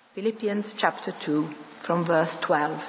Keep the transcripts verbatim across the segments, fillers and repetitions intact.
Philippians chapter two, from verse twelve.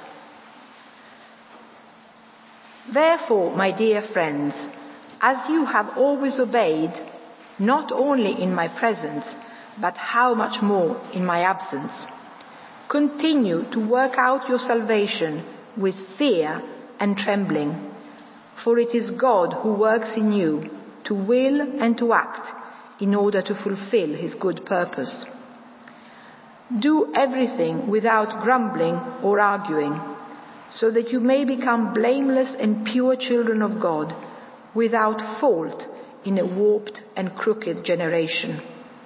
Therefore, my dear friends, as you have always obeyed, not only in my presence, but how much more in my absence, continue to work out your salvation with fear and trembling, for it is God who works in you to will and to act in order to fulfill his good purpose. Do everything without grumbling or arguing, so that you may become blameless and pure children of God, without fault in a warped and crooked generation.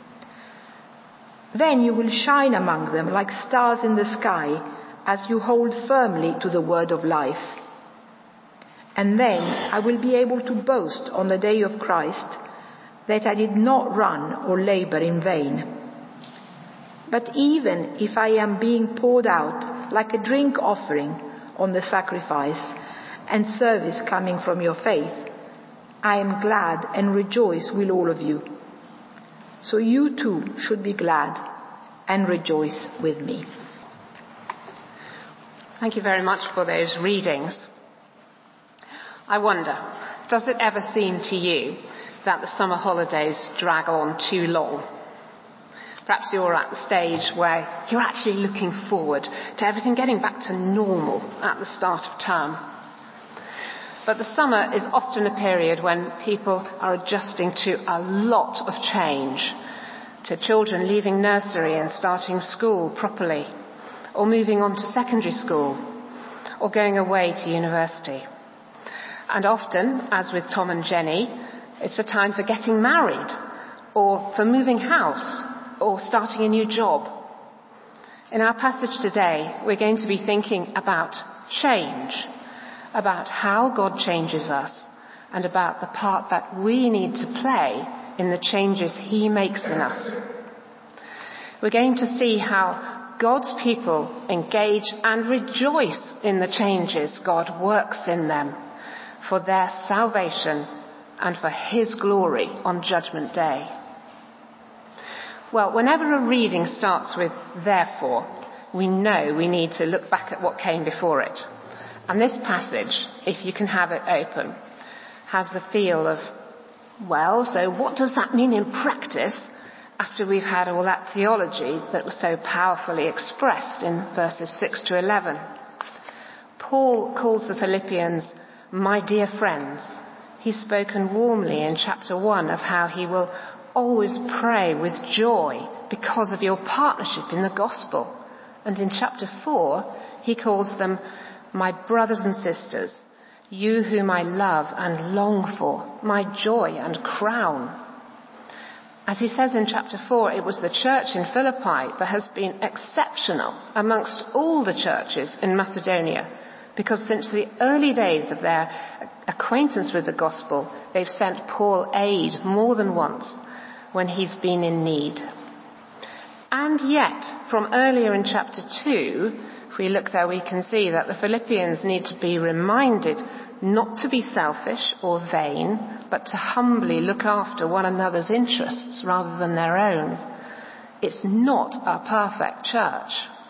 Then you will shine among them like stars in the sky, as you hold firmly to the word of life. And then I will be able to boast on the day of Christ that I did not run or labor in vain. But even if I am being poured out like a drink offering on the sacrifice and service coming from your faith, I am glad and rejoice with all of you. So you too should be glad and rejoice with me. Thank you very much for those readings. I wonder, does it ever seem to you that the summer holidays drag on too long? Perhaps you're at the stage where you're actually looking forward to everything getting back to normal at the start of term. But the summer is often a period when people are adjusting to a lot of change, to children leaving nursery and starting school properly, or moving on to secondary school, or going away to university. And often, as with Tom and Jenny, it's a time for getting married, or for moving house, or starting a new job. In our passage today, we're going to be thinking about change, about how God changes us, and about the part that we need to play in the changes he makes in us. We're going to see how God's people engage and rejoice in the changes God works in them for their salvation and for his glory on Judgment Day. Well, whenever a reading starts with therefore, we know we need to look back at what came before it. And this passage, if you can have it open, has the feel of, well, so what does that mean in practice after we've had all that theology that was so powerfully expressed in verses six to eleven? Paul calls the Philippians my dear friends. He's spoken warmly in chapter one of how he will always pray with joy because of your partnership in the gospel. And in chapter four, he calls them my brothers and sisters, you whom I love and long for, my joy and crown. As he says in chapter four, it was the church in Philippi that has been exceptional amongst all the churches in Macedonia, because since the early days of their acquaintance with the gospel, they've sent Paul aid more than once when he's been in need. And yet, from earlier in chapter two, if we look there, we can see that the Philippians need to be reminded not to be selfish or vain, but to humbly look after one another's interests rather than their own. It's not a perfect church.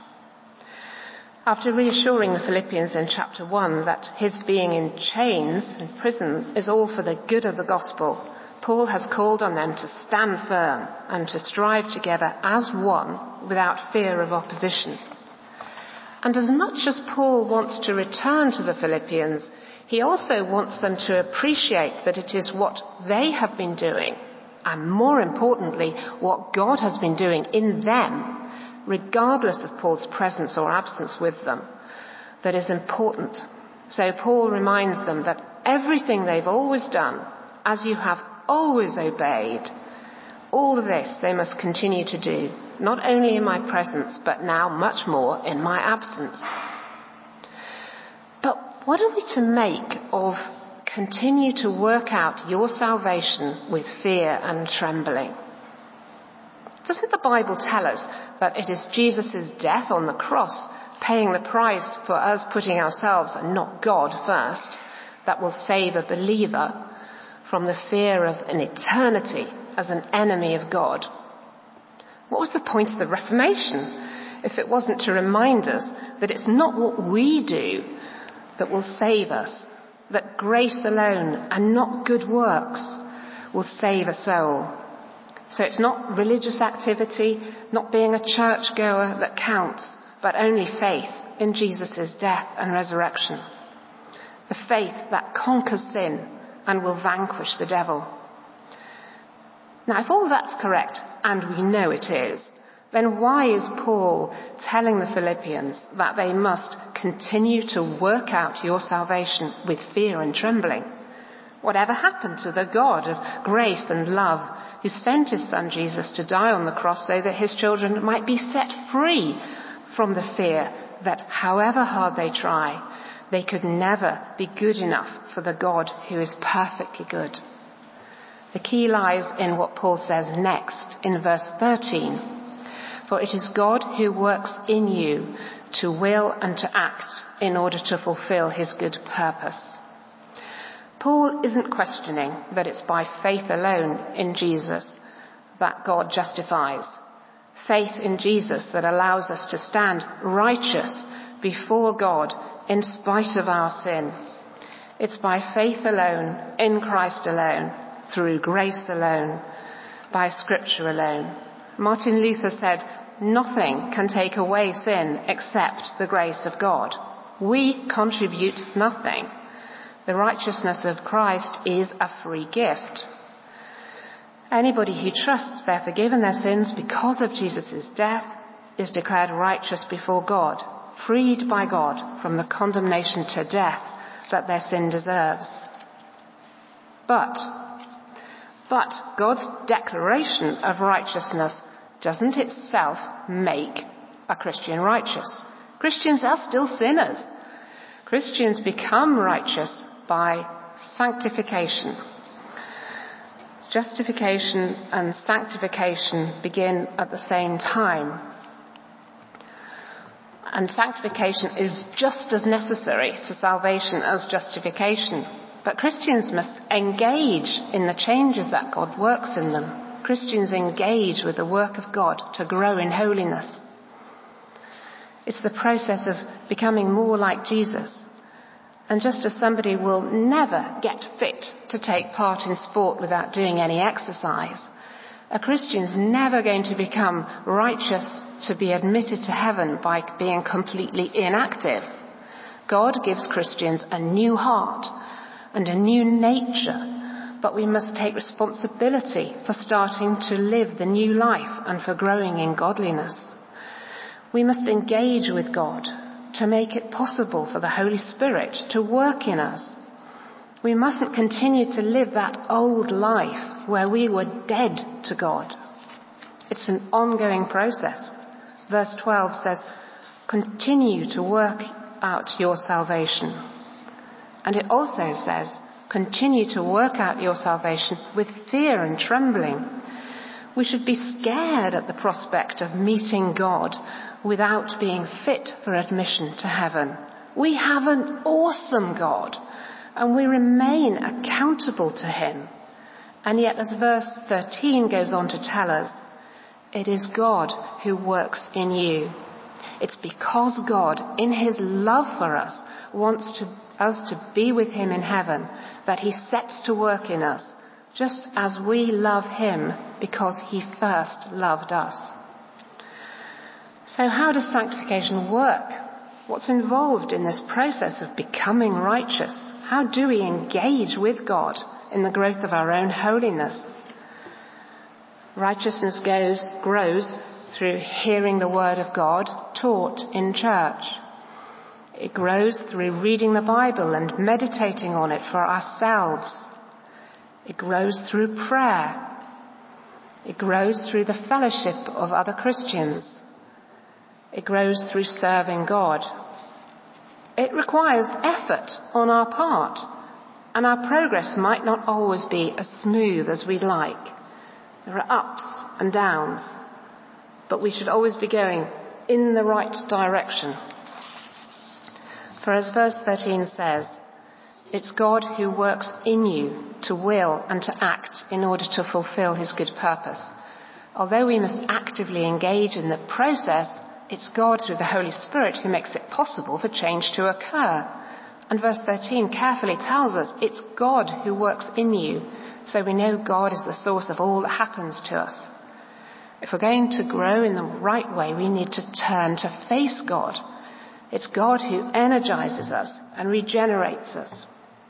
After reassuring the Philippians in chapter one that his being in chains, in prison, is all for the good of the gospel, Paul has called on them to stand firm and to strive together as one without fear of opposition. And as much as Paul wants to return to the Philippians, he also wants them to appreciate that it is what they have been doing, and more importantly, what God has been doing in them, regardless of Paul's presence or absence with them, that is important. So Paul reminds them that everything they've always done, as you have always obeyed, all of this they must continue to do, not only in my presence, but now much more in my absence. But what are we to make of continue to work out your salvation with fear and trembling? Doesn't the Bible tell us that it is Jesus' death on the cross, paying the price for us putting ourselves and not God first, that will save a believer from the fear of an eternity as an enemy of God? What was the point of the Reformation if it wasn't to remind us that it's not what we do that will save us, that grace alone and not good works will save a soul. So it's not religious activity, not being a churchgoer that counts, but only faith in Jesus' death and resurrection. The faith that conquers sin and will vanquish the devil. Now, if all that's correct, and we know it is, then why is Paul telling the Philippians that they must continue to work out your salvation with fear and trembling? Whatever happened to the God of grace and love who sent his son Jesus to die on the cross so that his children might be set free from the fear that however hard they try, they could never be good enough for the God who is perfectly good? The key lies in what Paul says next in verse thirteen. For it is God who works in you to will and to act in order to fulfill his good purpose. Paul isn't questioning that it's by faith alone in Jesus that God justifies. Faith in Jesus that allows us to stand righteous before God in spite of our sin. It's by faith alone, in Christ alone, through grace alone, by Scripture alone. Martin Luther said, nothing can take away sin except the grace of God. We contribute nothing. The righteousness of Christ is a free gift. Anybody who trusts they're forgiven their sins because of Jesus' death is declared righteous before God, freed by God from the condemnation to death that their sin deserves. But, but God's declaration of righteousness doesn't itself make a Christian righteous. Christians are still sinners. Christians become righteous by sanctification. Justification and sanctification begin at the same time. And sanctification is just as necessary to salvation as justification. But Christians must engage in the changes that God works in them. Christians engage with the work of God to grow in holiness. It's the process of becoming more like Jesus. And just as somebody will never get fit to take part in sport without doing any exercise, a Christian's never going to become righteous to be admitted to heaven by being completely inactive. God gives Christians a new heart and a new nature. But we must take responsibility for starting to live the new life and for growing in godliness. We must engage with God to make it possible for the Holy Spirit to work in us. We mustn't continue to live that old life where we were dead to God. It's an ongoing process. Verse twelve says, continue to work out your salvation. And it also says, continue to work out your salvation with fear and trembling. We should be scared at the prospect of meeting God without being fit for admission to heaven. We have an awesome God, and we remain accountable to him. And yet, as verse thirteen goes on to tell us, it is God who works in you. It's because God, in his love for us, wants to, us to be with him in heaven, that he sets to work in us, just as we love him because he first loved us. So how does sanctification work? What's involved in this process of becoming righteous? How do we engage with God in the growth of our own holiness? Righteousness goes, grows through hearing the word of God taught in church. It grows through reading the Bible and meditating on it for ourselves. It grows through prayer. It grows through the fellowship of other Christians. It grows through serving God. It requires effort on our part, and our progress might not always be as smooth as we'd like. There are ups and downs, but we should always be going in the right direction. For as verse thirteen says, it's God who works in you to will and to act in order to fulfill his good purpose. Although we must actively engage in the process, it's God through the Holy Spirit who makes it possible for change to occur. And verse thirteen carefully tells us it's God who works in you, so we know God is the source of all that happens to us. If we're going to grow in the right way, we need to turn to face God. It's God who energizes us and regenerates us.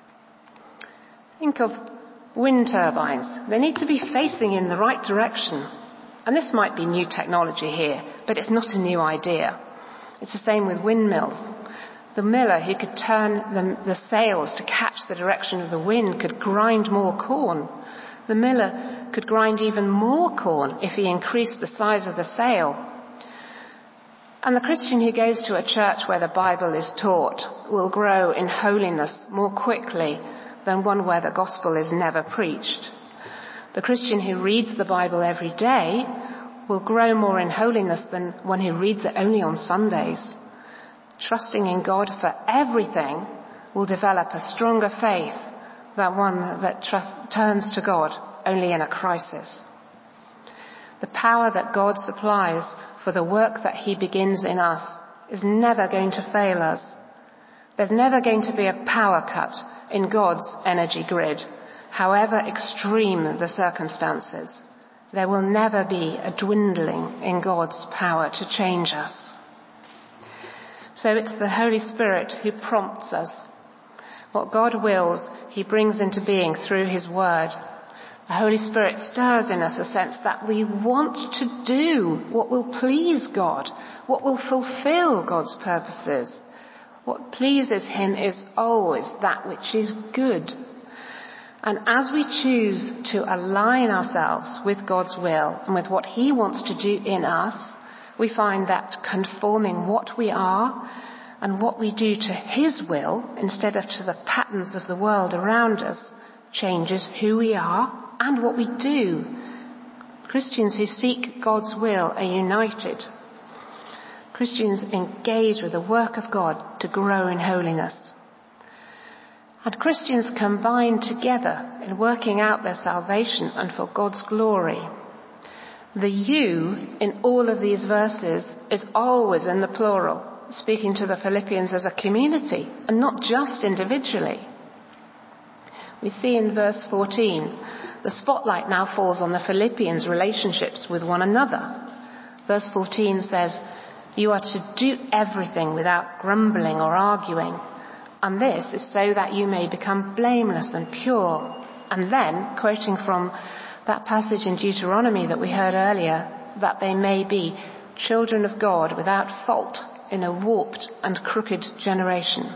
Think of wind turbines. They need to be facing in the right direction. And this might be new technology here, but it's not a new idea. It's the same with windmills. The miller who could turn the, the sails to catch the direction of the wind could grind more corn. The miller could grind even more corn if he increased the size of the sail. And the Christian who goes to a church where the Bible is taught will grow in holiness more quickly than one where the gospel is never preached. The Christian who reads the Bible every day will grow more in holiness than one who reads it only on Sundays. Trusting in God for everything will develop a stronger faith than one that trust, turns to God only in a crisis. The power that God supplies for the work that he begins in us is never going to fail us. There's never going to be a power cut in God's energy grid, however extreme the circumstances. There will never be a dwindling in God's power to change us. So it's the Holy Spirit who prompts us. What God wills, he brings into being through his word. The Holy Spirit stirs in us a sense that we want to do what will please God, what will fulfill God's purposes. What pleases him is always that which is good. And as we choose to align ourselves with God's will and with what he wants to do in us, we find that conforming what we are and what we do to his will instead of to the patterns of the world around us changes who we are and what we do. Christians who seek God's will are united. Christians engage with the work of God to grow in holiness. And Christians combine together in working out their salvation and for God's glory. The you in all of these verses is always in the plural, speaking to the Philippians as a community and not just individually. We see in verse fourteen, the spotlight now falls on the Philippians' relationships with one another. Verse fourteen says, "You are to do everything without grumbling or arguing. And this is so that you may become blameless and pure." And then, quoting from that passage in Deuteronomy that we heard earlier, that they may be children of God without fault in a warped and crooked generation.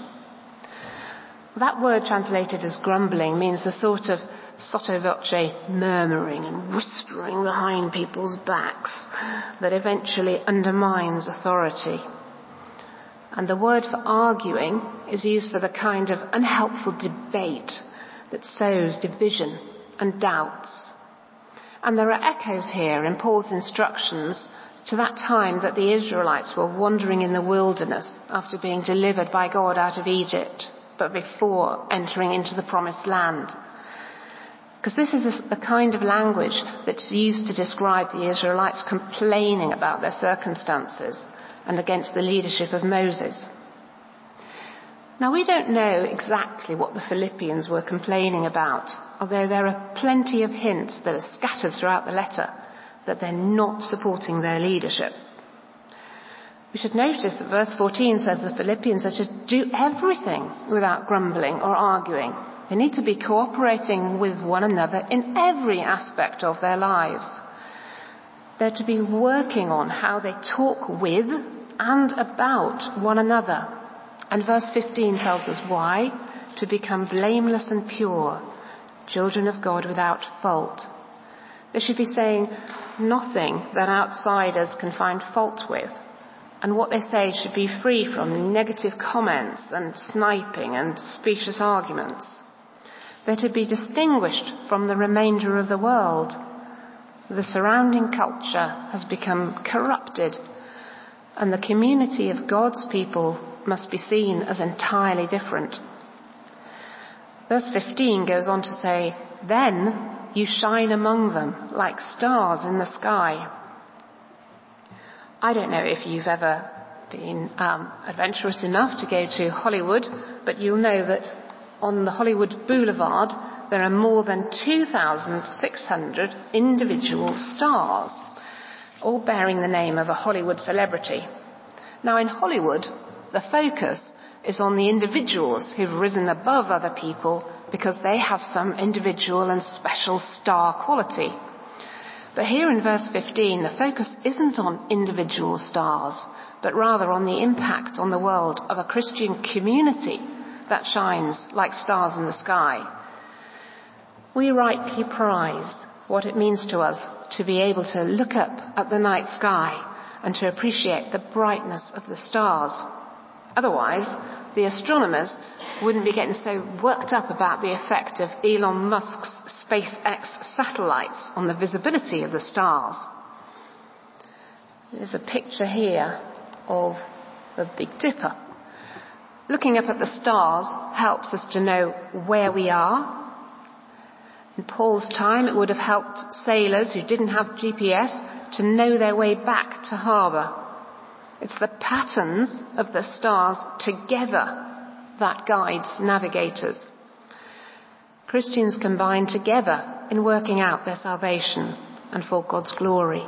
That word translated as grumbling means the sort of sotto voce murmuring and whispering behind people's backs that eventually undermines authority. And the word for arguing is used for the kind of unhelpful debate that sows division and doubts. And there are echoes here in Paul's instructions to that time that the Israelites were wandering in the wilderness after being delivered by God out of Egypt, but before entering into the promised land. Because this is the kind of language that's used to describe the Israelites complaining about their circumstances and against the leadership of Moses. Now, we don't know exactly what the Philippians were complaining about, although there are plenty of hints that are scattered throughout the letter that they're not supporting their leadership. We should notice that verse fourteen says the Philippians are to do everything without grumbling or arguing. They need to be cooperating with one another in every aspect of their lives. They're to be working on how they talk with and about one another. And verse fifteen tells us why: to become blameless and pure, children of God without fault. They should be saying nothing that outsiders can find fault with, and what they say should be free from negative comments and sniping and specious arguments. They're to be distinguished from the remainder of the world. The surrounding culture has become corrupted, and the community of God's people must be seen as entirely different. Verse fifteen goes on to say, "Then you shine among them like stars in the sky." I don't know if you've ever been um, adventurous enough to go to Hollywood, but you'll know that on the Hollywood Boulevard there are more than two thousand six hundred individual stars, all bearing the name of a Hollywood celebrity. Now in Hollywood, the focus is on the individuals who've risen above other people because they have some individual and special star quality. But here in verse fifteen, the focus isn't on individual stars, but rather on the impact on the world of a Christian community that shines like stars in the sky. We rightly prize what it means to us to be able to look up at the night sky and to appreciate the brightness of the stars. Otherwise, the astronomers wouldn't be getting so worked up about the effect of Elon Musk's SpaceX satellites on the visibility of the stars. There's a picture here of the Big Dipper. Looking up at the stars helps us to know where we are. In Paul's time, it would have helped sailors who didn't have G P S to know their way back to harbour. It's the patterns of the stars together that guides navigators. Christians combine together in working out their salvation and for God's glory.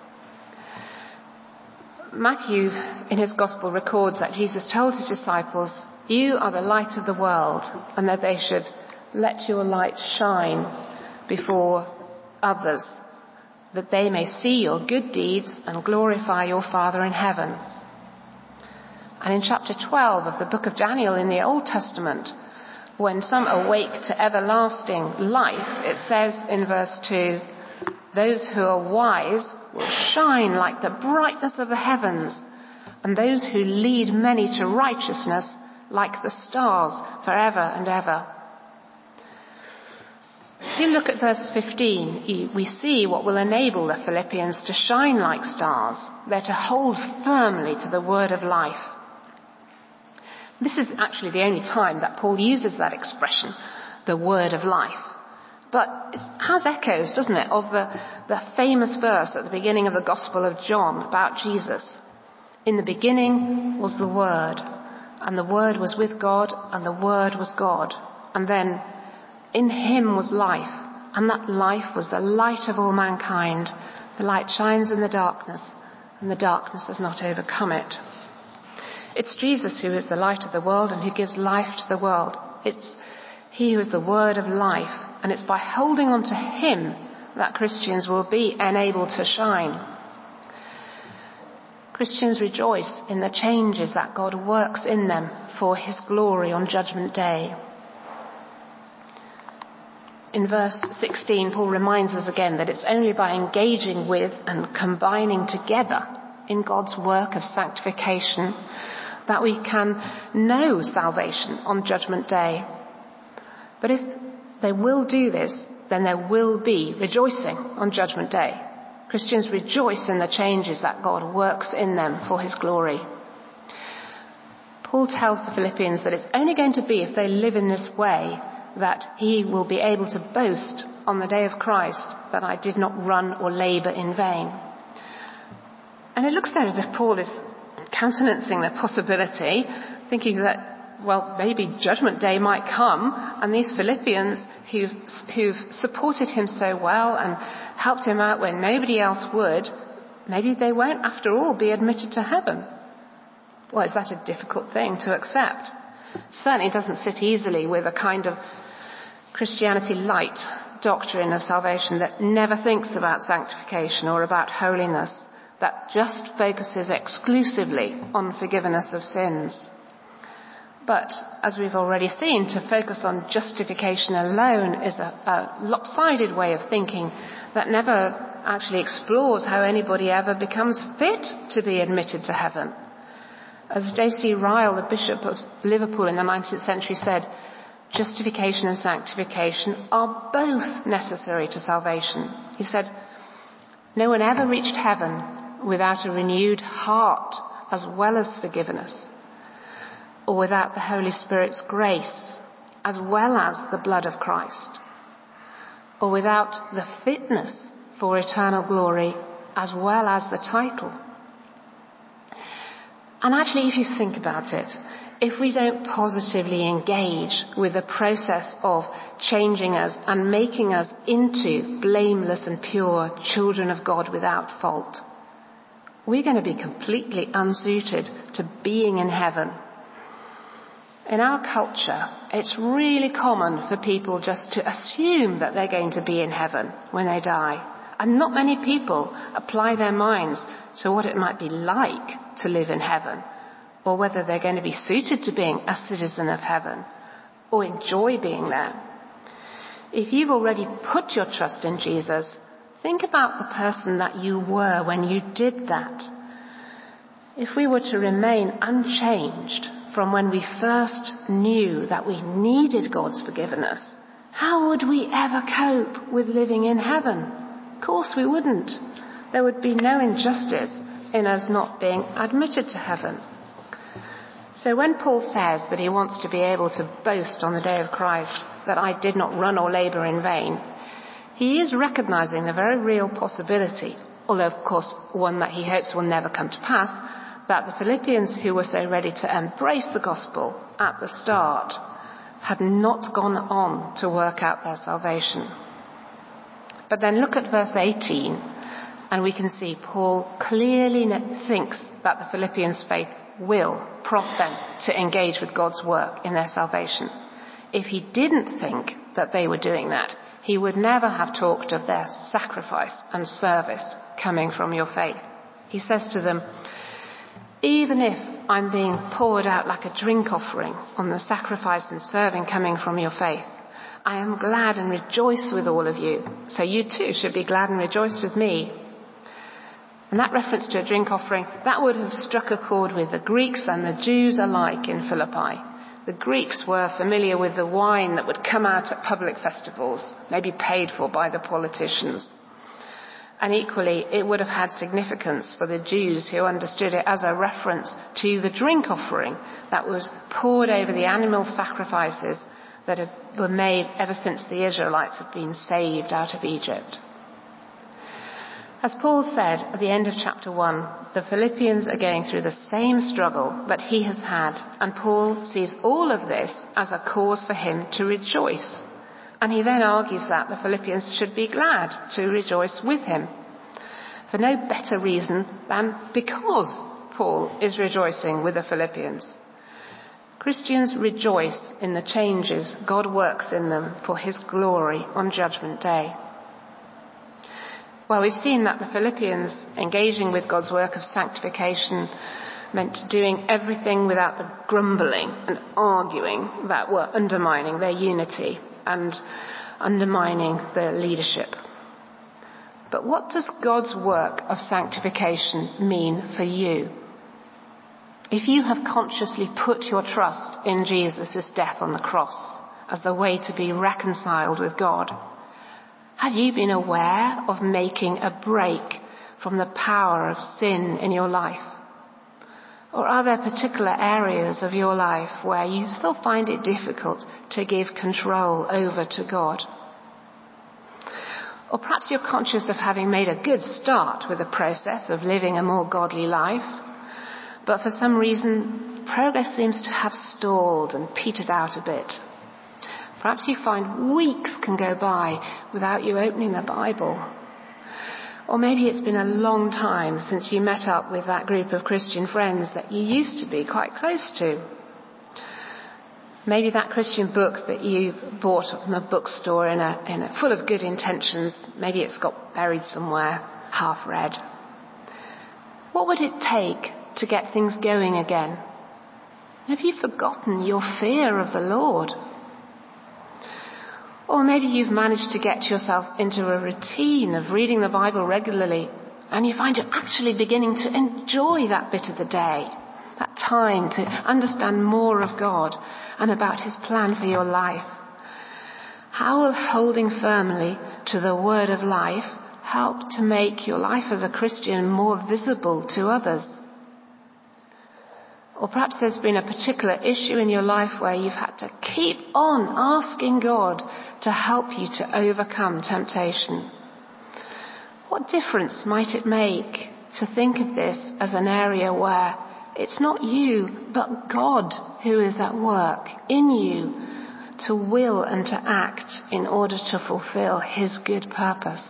Matthew, in his Gospel, records that Jesus told his disciples, "You are the light of the world," and that they should let your light shine before others, that they may see your good deeds and glorify your Father in heaven. And in chapter twelve of the book of Daniel in the Old Testament, when some awake to everlasting life, it says in verse two, "Those who are wise will shine like the brightness of the heavens, and those who lead many to righteousness like the stars forever and ever." If you look at verse fifteen, we see what will enable the Philippians to shine like stars. They're to hold firmly to the word of life. This is actually the only time that Paul uses that expression, the word of life. But it has echoes, doesn't it, of the, the famous verse at the beginning of the Gospel of John about Jesus. "In the beginning was the Word, and the Word was with God, and the Word was God. And then, in him was life, and that life was the light of all mankind. The light shines in the darkness, and the darkness has not overcome it." It's Jesus who is the light of the world and who gives life to the world. It's he who is the word of life, and it's by holding on to him that Christians will be enabled to shine. Christians rejoice in the changes that God works in them for his glory on Judgment Day. In verse sixteen, Paul reminds us again that it's only by engaging with and combining together in God's work of sanctification that we can know salvation on Judgment Day. But if they will do this, then there will be rejoicing on Judgment Day. Christians rejoice in the changes that God works in them for his glory. Paul tells the Philippians that it's only going to be if they live in this way that he will be able to boast on the day of Christ that I did not run or labour in vain. And it looks there as if Paul is countenancing the possibility, thinking that, well, maybe Judgment Day might come, and these Philippians who've, who've supported him so well and helped him out when nobody else would, maybe they won't, after all, be admitted to heaven. Well, is that a difficult thing to accept? Certainly doesn't sit easily with a kind of Christianity light doctrine of salvation that never thinks about sanctification or about holiness, that just focuses exclusively on forgiveness of sins. But, as we've already seen, to focus on justification alone is a, a lopsided way of thinking that never actually explores how anybody ever becomes fit to be admitted to heaven. As J C Ryle, the Bishop of Liverpool in the nineteenth century, said, justification and sanctification are both necessary to salvation. He said, "No one ever reached heaven without a renewed heart as well as forgiveness, or without the Holy Spirit's grace as well as the blood of Christ, or without the fitness for eternal glory as well as the title, And actually, if you think about it, if we don't positively engage with the process of changing us and making us into blameless and pure children of God without fault, we're going to be completely unsuited to being in heaven. In our culture, it's really common for people just to assume that they're going to be in heaven when they die. And not many people apply their minds to what it might be like to live in heaven, or whether they're going to be suited to being a citizen of heaven, or enjoy being there. If you've already put your trust in Jesus, think about the person that you were when you did that. If we were to remain unchanged from when we first knew that we needed God's forgiveness, how would we ever cope with living in heaven? Of course we wouldn't. There would be no injustice in us not being admitted to heaven. So when Paul says that he wants to be able to boast on the day of Christ that I did not run or labour in vain, he is recognising the very real possibility, although of course one that he hopes will never come to pass, that the Philippians who were so ready to embrace the gospel at the start had not gone on to work out their salvation. But then look at verse eighteen, and we can see Paul clearly thinks that the Philippians' faith will prompt them to engage with God's work in their salvation. If he didn't think that they were doing that, he would never have talked of their sacrifice and service coming from your faith. He says to them, even if I'm being poured out like a drink offering on the sacrifice and serving coming from your faith, I am glad and rejoice with all of you. So you too should be glad and rejoice with me. And that reference to a drink offering, that would have struck a chord with the Greeks and the Jews alike in Philippi. The Greeks were familiar with the wine that would come out at public festivals, maybe paid for by the politicians. And equally, it would have had significance for the Jews who understood it as a reference to the drink offering that was poured over the animal sacrifices that were made ever since the Israelites had been saved out of Egypt. As Paul said at the end of chapter one, the Philippians are going through the same struggle that he has had, and Paul sees all of this as a cause for him to rejoice. And he then argues that the Philippians should be glad to rejoice with him, for no better reason than because Paul is rejoicing with the Philippians. Christians rejoice in the changes God works in them for his glory on Judgment Day. Well, we've seen that the Philippians engaging with God's work of sanctification meant doing everything without the grumbling and arguing that were undermining their unity and undermining their leadership. But what does God's work of sanctification mean for you? If you have consciously put your trust in Jesus' death on the cross as the way to be reconciled with God, have you been aware of making a break from the power of sin in your life? Or are there particular areas of your life where you still find it difficult to give control over to God? Or perhaps you're conscious of having made a good start with the process of living a more godly life, but for some reason progress seems to have stalled and petered out a bit. Perhaps you find weeks can go by without you opening the Bible. Or maybe it's been a long time since you met up with that group of Christian friends that you used to be quite close to. Maybe that Christian book that you bought from the bookstore in a, in a full of good intentions, maybe it's got buried somewhere, half read. What would it take to get things going again? Have you forgotten your fear of the Lord? Or maybe you've managed to get yourself into a routine of reading the Bible regularly, and you find you're actually beginning to enjoy that bit of the day, that time to understand more of God and about his plan for your life. How will holding firmly to the word of life help to make your life as a Christian more visible to others? Or perhaps there's been a particular issue in your life where you've had to keep on asking God to help you to overcome temptation. What difference might it make to think of this as an area where it's not you, but God who is at work in you to will and to act in order to fulfill his good purpose.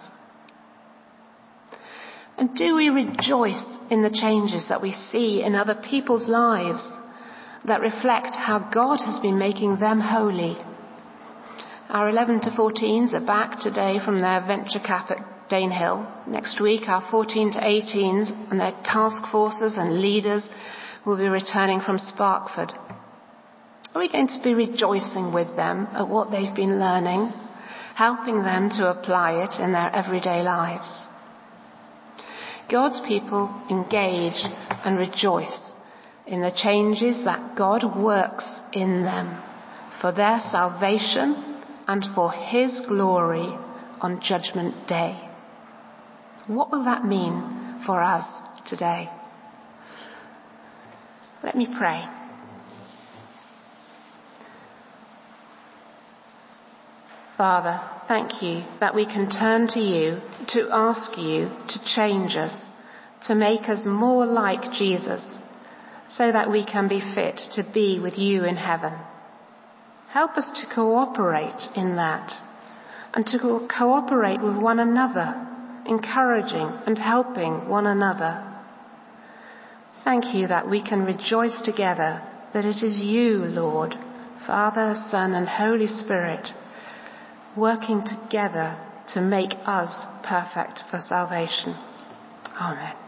And do we rejoice in the changes that we see in other people's lives that reflect how God has been making them holy? Our eleven to fourteens are back today from their venture cap at Danehill. Next week, our fourteen to eighteens and their task forces and leaders will be returning from Sparkford. Are we going to be rejoicing with them at what they've been learning, helping them to apply it in their everyday lives? God's people engage and rejoice in the changes that God works in them for their salvation and for his glory on Judgment Day. What will that mean for us today? Let me pray. Father, thank you that we can turn to you to ask you to change us, to make us more like Jesus, so that we can be fit to be with you in heaven. Help us to cooperate in that, and to co- cooperate with one another, encouraging and helping one another. Thank you that we can rejoice together that it is you, Lord, Father, Son, and Holy Spirit, working together to make us perfect for salvation. Amen.